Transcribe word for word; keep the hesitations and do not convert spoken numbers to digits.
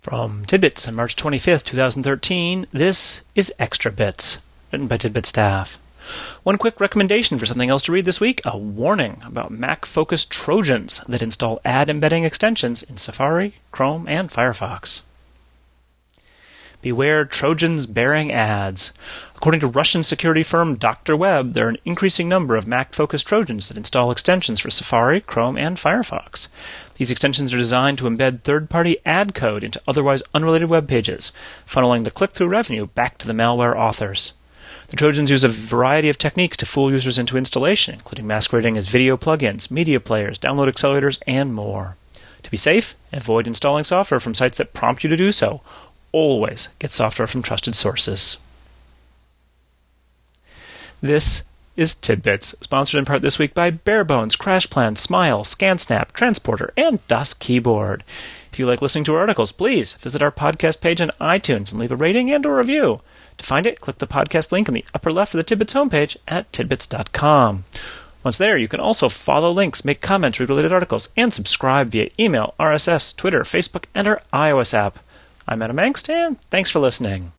From Tidbits on March twenty-fifth, twenty thirteen, this is Extra Bits, written by Tidbit staff. One quick recommendation for something else to read this week, a warning about Mac-focused Trojans that install ad embedding extensions in Safari, Chrome, and Firefox. Beware Trojans bearing ads. According to Russian security firm Doctor Web, there are an increasing number of Mac-focused Trojans that install extensions for Safari, Chrome, and Firefox. These extensions are designed to embed third-party ad code into otherwise unrelated web pages, funneling the click-through revenue back to the malware authors. The Trojans use a variety of techniques to fool users into installation, including masquerading as video plugins, media players, download accelerators, and more. To be safe, avoid installing software from sites that prompt you to do so. Always get software from trusted sources. This is Tidbits, sponsored in part this week by Barebones, CrashPlan, Smile, ScanSnap, Transporter, and Das Keyboard. If you like listening to our articles, please visit our podcast page on iTunes and leave a rating and a review. To find it, click the podcast link in the upper left of the Tidbits homepage at tidbits dot com. Once there, you can also follow links, make comments, read related articles, and subscribe via email, R S S, Twitter, Facebook, and our iOS app. I'm Adam Angst, and thanks for listening.